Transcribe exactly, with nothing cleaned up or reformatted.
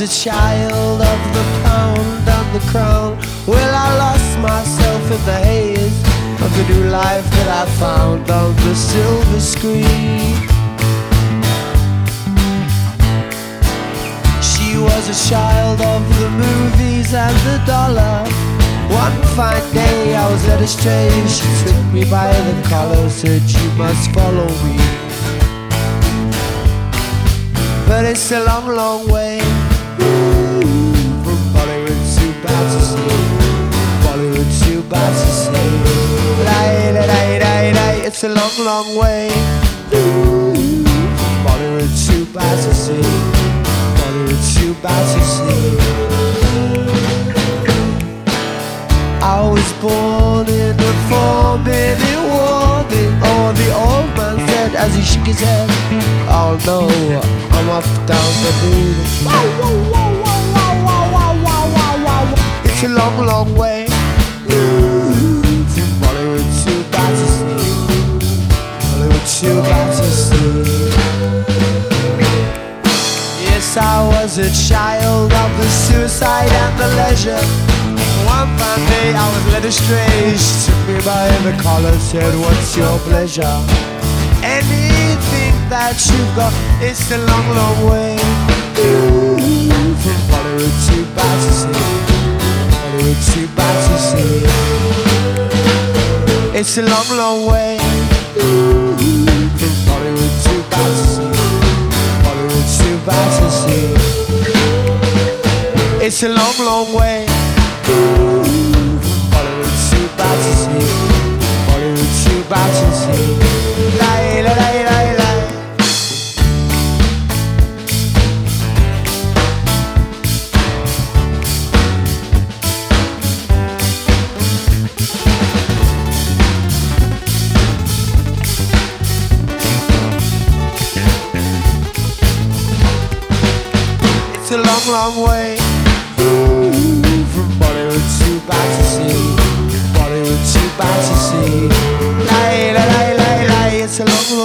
a child of the pound and the crown. Well, I lost myself in the haze of the new life that I found on the silver screen. She was a child of the movies and the dollar. One fine day I was led astray. She took me by the collar, said you must follow me. But it's a long, long way from Bollywood to Battersea, Bollywood to Battersea. Lie, lie, lie, lie, lie. It's a long, long way from Bollywood to Battersea, Bollywood to Battersea. I was born in a four-minute warning. Oh, the old man said as he shook his head, oh no, I'm off down the road. It's a long, long way from Bollywood to Battersea, Bollywood to Battersea. Yes, I was a child of the suicide and the leisure. One fine day I was led astray. She took me by the collar, said, what's your pleasure? Anything that you've got. It's a long, long way from Bollywood to Battersea, Bollywood to Battersea. It's a long, long way from Bollywood to Battersea, Bollywood to Battersea. It's a long, long way Bollywood to Battersea, Bollywood to Battersea. Lie, lie, lie, lie, lie. It's a long, long way from Bollywood to Battersea, Bollywood to Battersea. Lie, lie, lie, lie, lie. It's a long, long